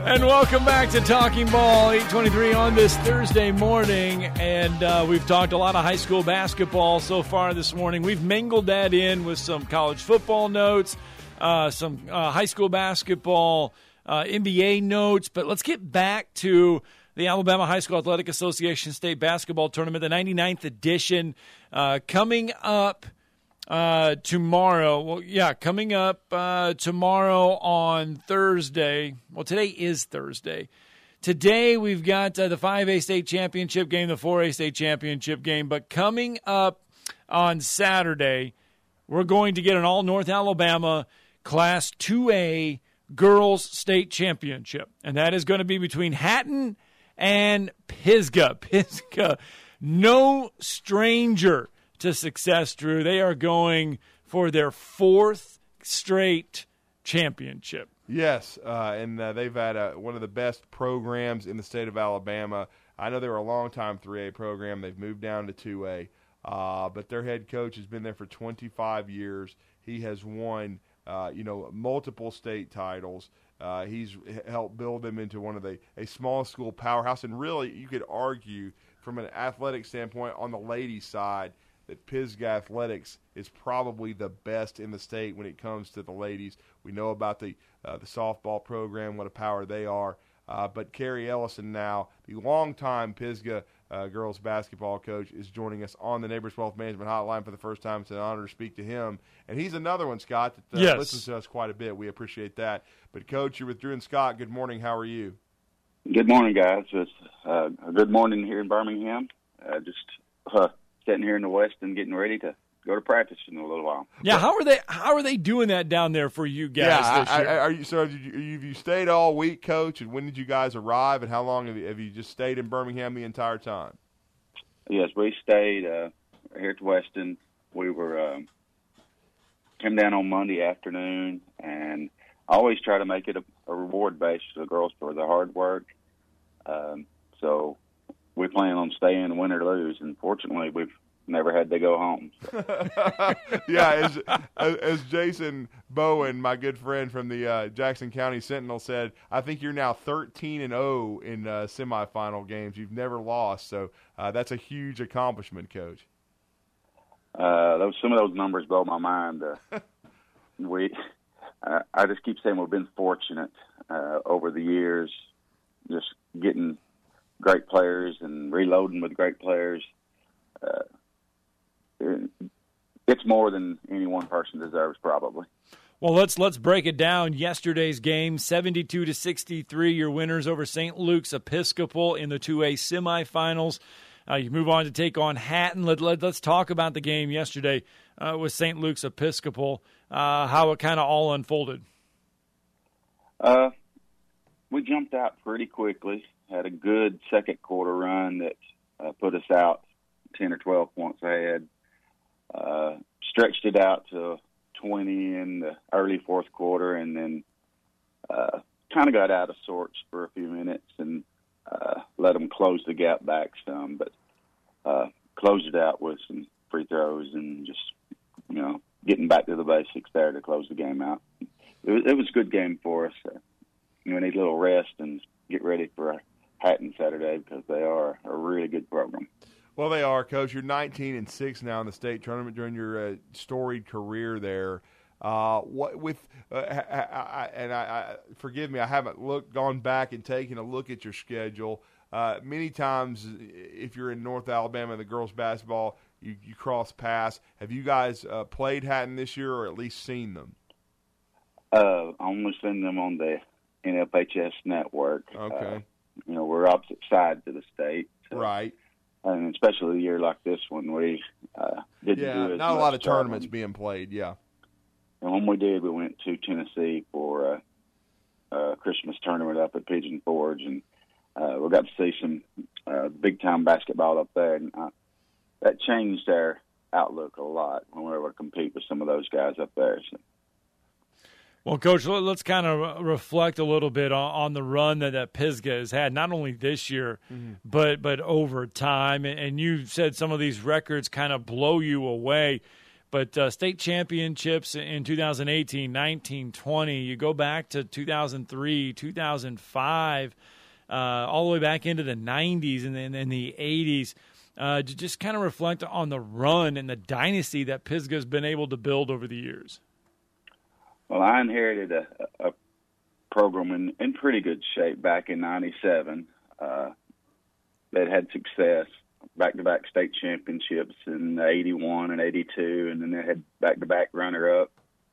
And welcome back to Talking Ball, 8:23 on this Thursday morning. And we've talked a lot of high school basketball so far this morning. We've mingled that in with some college football notes, some high school basketball, NBA notes. But let's get back to the Alabama High School Athletic Association State Basketball Tournament, the 99th edition, coming up tomorrow. Well, yeah, coming up tomorrow on Thursday. Well, today is Thursday. Today we've got the 5A state championship game, the 4A state championship game. But coming up on Saturday, we're going to get an all-North Alabama Class 2A girls state championship. And that is going to be between Hatton and Pisgah. Pisgah, no stranger to success, Drew. They are going for their fourth straight championship. Yes, and they've had one of the best programs in the state of Alabama. I know they were a long-time 3A program. They've moved down to 2A, but their head coach has been there for 25 years. He has won, multiple state titles. He's helped build them into one of a small school powerhouse, and really, you could argue from an athletic standpoint on the ladies' side that Pisgah Athletics is probably the best in the state when it comes to the ladies. We know about the softball program, what a power they are. But Carrie Ellison now, the longtime Pisgah girls basketball coach, is joining us on the Neighbors Wealth Management Hotline for the first time. It's an honor to speak to him. And he's another one, Scott, that yes, listens to us quite a bit. We appreciate that. But, Coach, you're with Drew and Scott. Good morning. How are you? Good morning, guys. It's a good morning here in Birmingham. Sitting here in the West and getting ready to go to practice in a little while. Yeah, how are they doing that down there for you guys this year? Have you stayed all week, Coach? And when did you guys arrive? And how long have you just stayed in Birmingham the entire time? Yes, we stayed here at Weston. We were came down on Monday afternoon, and I always try to make it a reward base for the girls for their hard work. So we plan on staying, win or lose. And fortunately, we've never had to go home. So. Yeah, as Jason Bowen, my good friend from the Jackson County Sentinel, said, I think you're now 13-0 in semifinal games. You've never lost, so that's a huge accomplishment, Coach. Some of those numbers blow my mind. I just keep saying we've been fortunate over the years, just getting great players and reloading with great players. It's more than any one person deserves, probably. Well, let's break it down. Yesterday's game, 72-63, your winners over St. Luke's Episcopal in the 2A semifinals. You move on to take on Hatton. Let's talk about the game yesterday with St. Luke's Episcopal, how it kind of all unfolded. We jumped out pretty quickly, had a good second quarter run that put us out 10 or 12 points ahead. Stretched it out to 20 in the early fourth quarter, and then kind of got out of sorts for a few minutes and let them close the gap back some, but closed it out with some free throws and just, getting back to the basics there to close the game out. It was a good game for us. We need a little rest and get ready for Hatton Saturday because they are a really good program. Well, they are, Coach. You're 19-6 now in the state tournament during your storied career there. Forgive me, I haven't gone back and taken a look at your schedule. Many times, if you're in North Alabama, the girls' basketball, you cross paths. Have you guys played Hatton this year, or at least seen them? I only seen them on the NFHS network. Okay. We're opposite sides of the state. So. Right. And especially a year like this one, we didn't do as not a lot of much tournaments being played, yeah. And when we did, we went to Tennessee for a Christmas tournament up at Pigeon Forge, and we got to see some big-time basketball up there. And that changed our outlook a lot when we were able to compete with some of those guys up there. So. Well, Coach, let's kind of reflect a little bit on the run that Pisgah has had, not only this year, but over time. And you said some of these records kind of blow you away. But state championships in 2018, 19, 20, you go back to 2003, 2005, all the way back into the 90s and then the 80s. To just kind of reflect on the run and the dynasty that Pisgah's been able to build over the years. Well, I inherited a program in pretty good shape back in '97 that had success, back-to-back state championships in '81 and '82, and then they had back-to-back runner-up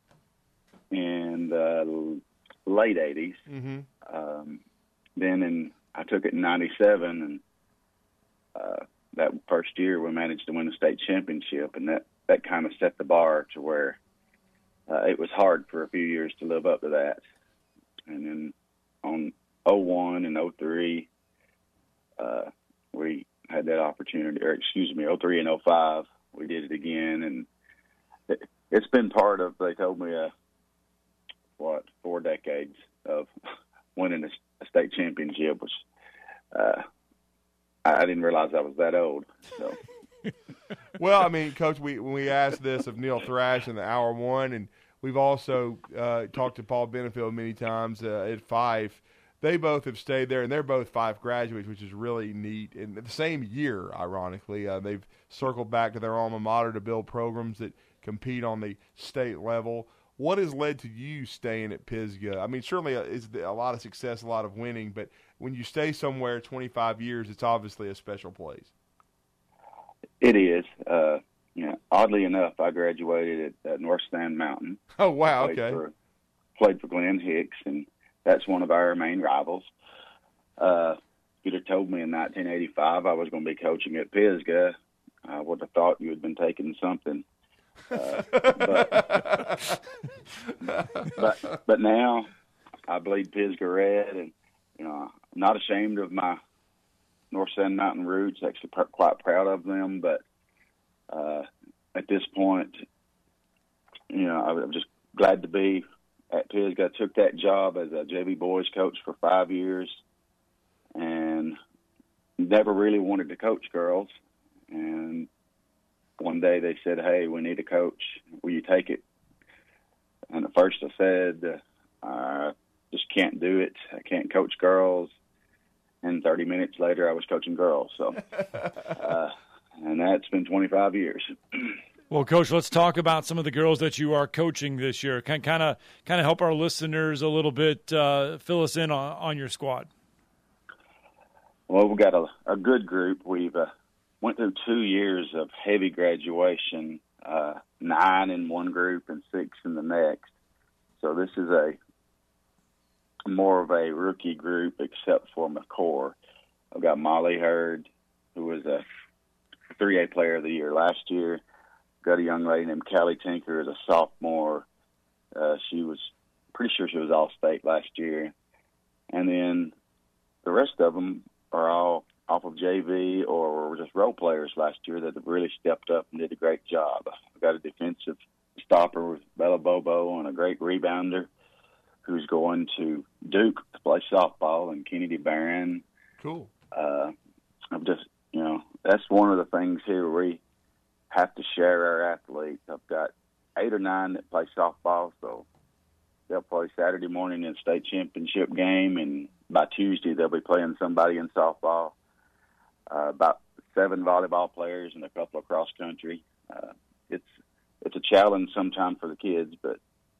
in the late '80s. Mm-hmm. Then I took it in '97, and that first year we managed to win the state championship, and that kind of set the bar to where it was hard for a few years to live up to that. And then on 01 and 03, we had that opportunity, 03 and 05, we did it again. And it's been part of, they told me, 4 decades of winning a state championship, which I didn't realize I was that old. So. Well, I mean, Coach, when we asked this of Neil Thrash in the hour one, and we've also talked to Paul Benefield many times at Fife. They both have stayed there, and they're both Fife graduates, which is really neat. And the same year, ironically, they've circled back to their alma mater to build programs that compete on the state level. What has led to you staying at Pisgah? I mean, certainly it's a lot of success, a lot of winning, but when you stay somewhere 25 years, it's obviously a special place. It is. Oddly enough, I graduated at North Stand Mountain. Oh, wow, okay. Played for Glenn Hicks, and that's one of our main rivals. You'd have told me in 1985 I was going to be coaching at Pisgah, I would have thought you had been taking something. But now I bleed Pisgah red, and I'm not ashamed of my North Sand Mountain roots. Actually, quite proud of them. But at this point, I'm just glad to be at Pisgah. I took that job as a JV boys coach for 5 years, and never really wanted to coach girls. And one day they said, "Hey, we need a coach. Will you take it?" And at first I said, "I just can't do it. I can't coach girls." And 30 minutes later, I was coaching girls. So, and that's been 25 years. Well, Coach, let's talk about some of the girls that you are coaching this year. Kind of help our listeners a little bit, fill us in on your squad. Well, we've got a good group. We've went through 2 years of heavy graduation, 9 in one group and 6 in the next. So this is more of a rookie group, except for McCore. I've got Molly Hurd, who was a 3A player of the year last year. Got a young lady named Callie Tinker as a sophomore. She was pretty sure she was All-State last year. And then the rest of them are all off of JV or were just role players last year that have really stepped up and did a great job. I've got a defensive stopper with Bella Bobo and a great rebounder who's going to Duke to play softball, and Kennedy Barron. Cool. I'm just, that's one of the things here we have to share our athletes. I've got 8 or 9 that play softball, so they'll play Saturday morning in a state championship game, and by Tuesday they'll be playing somebody in softball. About 7 volleyball players and a couple of cross country. It's a challenge sometimes for the kids, but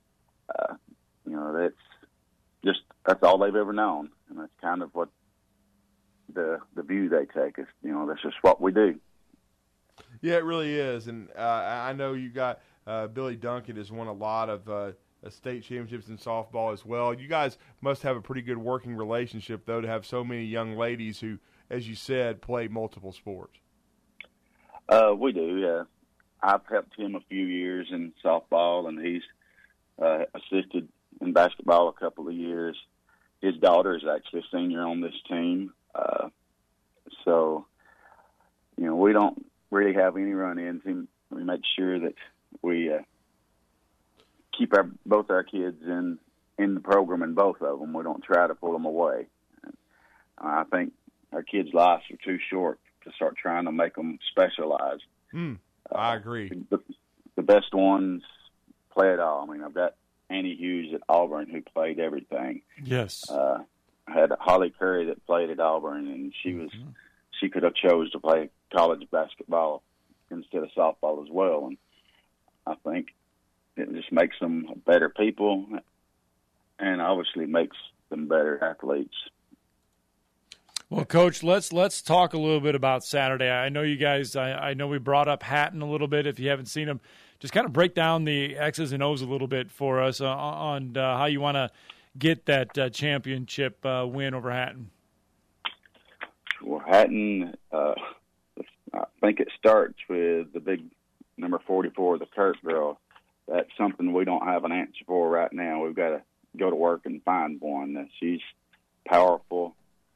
that's all they've ever known, and that's kind of what the view they take is. That's just what we do. Yeah, it really is, and I know you got Billy Duncan has won a lot of state championships in softball as well. You guys must have a pretty good working relationship, though, to have so many young ladies who, as you said, play multiple sports. We do. Yeah, I've helped him a few years in softball, and he's assisted in basketball a couple of years. His daughter is actually a senior on this team. So, we don't really have any run-ins. We make sure that we keep both our kids in the program, and both of them. We don't try to pull them away. I think our kids' lives are too short to start trying to make them specialize. I agree. the best ones play it all. I mean, I've got Annie Hughes at Auburn who played everything. Yes. I had Holly Curry that played at Auburn, and she could have chose to play college basketball instead of softball as well. And I think it just makes them better people, and obviously makes them better athletes. Well, Coach, let's talk a little bit about Saturday. I know you guys. I know we brought up Hatton a little bit. If you haven't seen him, just kind of break down the X's and O's a little bit for us on how you want to get that championship win over Hatton. Well, Hatton, I think it starts with the big number 44, the Kirk girl. That's something we don't have an answer for right now. We've got to go to work and find one. She's powerful.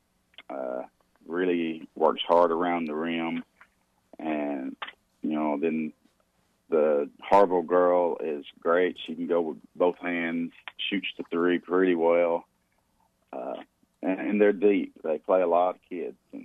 Really works hard around the rim, and then the Harville girl is great. She can go with both hands, shoots the three pretty well, and they're deep. They play a lot of kids, and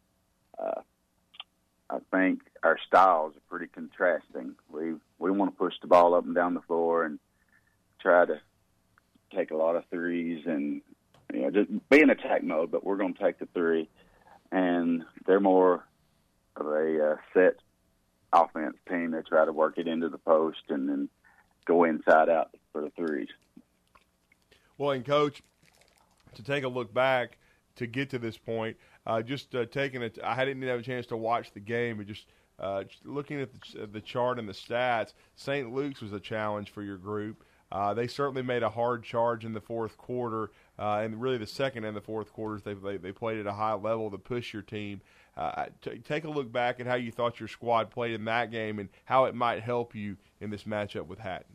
I think our styles are pretty contrasting. We want to push the ball up and down the floor and try to take a lot of threes and just be in attack mode, but we're going to take the three. And they're more of a set offense team. They try to work it into the post and then go inside out for the threes. Well, and Coach, to take a look back to get to this point, taking it, I didn't have a chance to watch the game, but just looking at the chart and the stats, St. Luke's was a challenge for your group. They certainly made a hard charge in the fourth quarter, and really the second and the fourth quarters they played at a high level to push your team. Take a look back at how you thought your squad played in that game and how it might help you in this matchup with Hatton.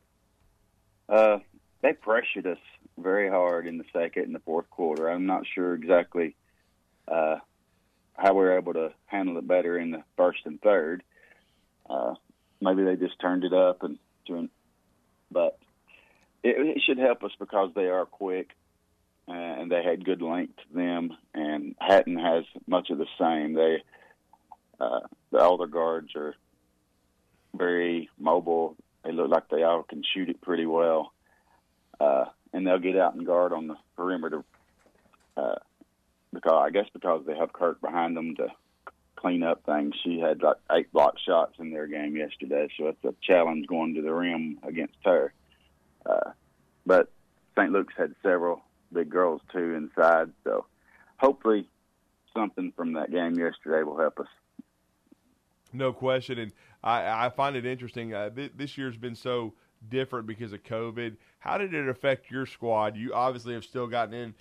They pressured us very hard in the second and the fourth quarter. I'm not sure exactly how we were able to handle it better in the first and third. Maybe they just turned it up but it should help us because they are quick and they had good length to them. And Hatton has much of the same. The older guards are very mobile. They look like they all can shoot it pretty well. And they'll get out and guard on the perimeter because they have Kirk behind them to clean up things. She had like 8 block shots in their game yesterday, so it's a challenge going to the rim against her. But St. Luke's had several big girls too inside, so hopefully something from that game yesterday will help us. No question, and I find it interesting. This year's been so different because of COVID. How did it affect your squad? You obviously have still gotten in,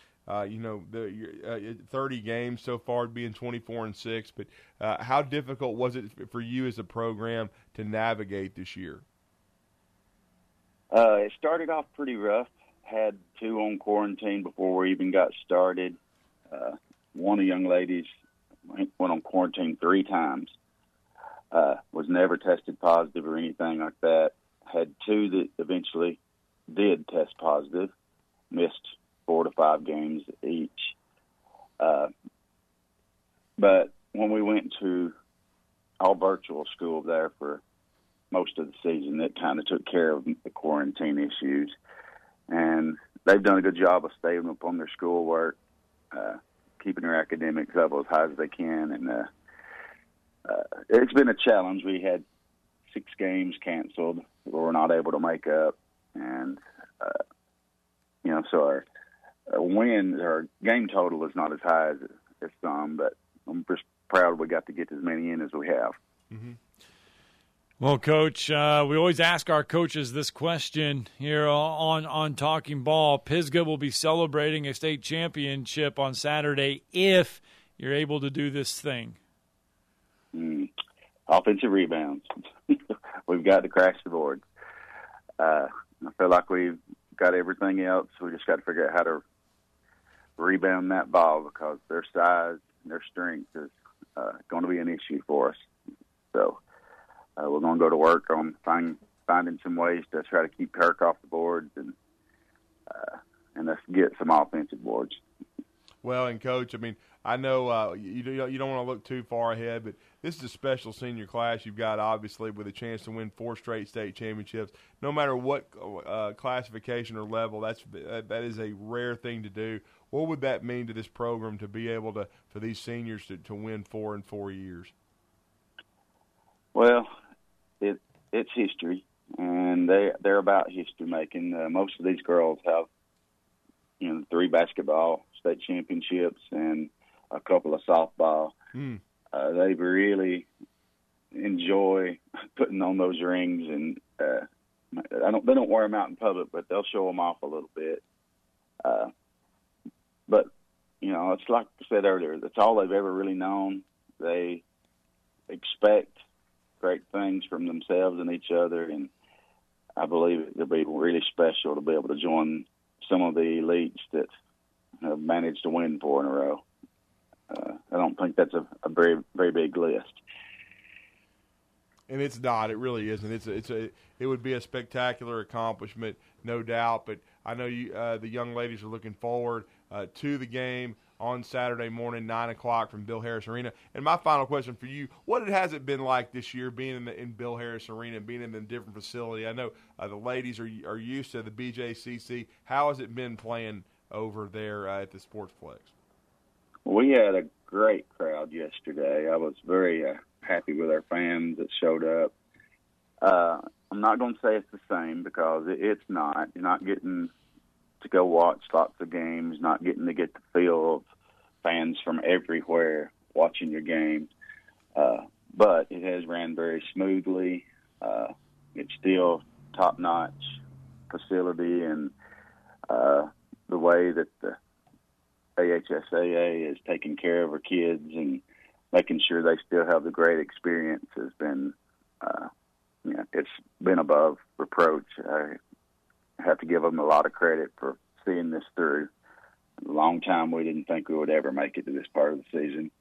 30 games so far, being 24-6. But how difficult was it for you as a program to navigate this year? It started off pretty rough. Had 2 on quarantine before we even got started. One of the young ladies went on quarantine 3 times. Was never tested positive or anything like that. Had 2 that eventually did test positive, missed 4 to 5 games each. But when we went to all virtual school there for most of the season, it kind of took care of the quarantine issues. And they've done a good job of staying up on their schoolwork, keeping their academic level as high as they can. And it's been a challenge. We had 6 games canceled that we were not able to make up. And, so our game total is not as high as some, but I'm just proud we got to get as many in as we have. Mm-hmm. Well, Coach, we always ask our coaches this question here on Talking Ball. Pisgah will be celebrating a state championship on Saturday if you're able to do this thing. Offensive rebounds. We've got to crash the boards. I feel like we've got everything else. We just got to figure out how to rebound that ball because their size and their strength is going to be an issue for us. So we're going to go to work on finding some ways to try to keep Kirk off the boards and let's get some offensive boards. Well, and Coach, I mean, I know you don't want to look too far ahead, but this is a special senior class you've got, obviously, with a chance to win 4 straight state championships. No matter what classification or level, that is a rare thing to do. What would that mean to this program to be able to, for these seniors to win 4 in 4 years? Well, it's history, and they're about history making. Most of these girls have, 3 basketball state championships and a couple of softball. They really enjoy putting on those rings, and they don't wear them out in public, but they'll show them off a little bit. But it's like I said earlier, that's all they've ever really known. They expect great things from themselves and each other, and I believe it'll be really special to be able to join some of the elites that have managed to win 4 in a row. I don't think that's a very, very big list. And it's not. It really isn't. It would be a spectacular accomplishment, no doubt. But I know the young ladies are looking forward to the game on Saturday morning, 9 o'clock from Bill Harris Arena. And my final question for you, what has it been like this year being in Bill Harris Arena and being in a different facility? I know the ladies are used to the BJCC. How has it been playing over there at the Sportsplex? We had a great crowd yesterday. I was very happy with our fans that showed up. I'm not going to say it's the same because it's not. You're not getting to go watch lots of games, not getting to get the feel of fans from everywhere watching your game. But it has ran very smoothly. It's still top-notch facility, and the way that the AHSAA is taking care of our kids and making sure they still have the great experience has been, it's been above reproach. I have to give them a lot of credit for seeing this through. A long time we didn't think we would ever make it to this part of the season.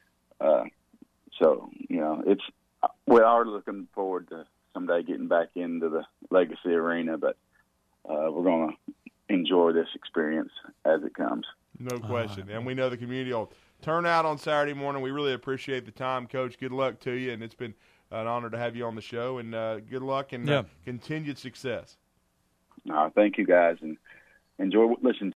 We are looking forward to someday getting back into the Legacy Arena, but we're going to enjoy this experience as it comes. No question. And we know the community will turn out on Saturday morning. We really appreciate the time, Coach. Good luck to you, and it's been an honor to have you on the show, and good luck and continued success. Thank you, guys, and enjoy listening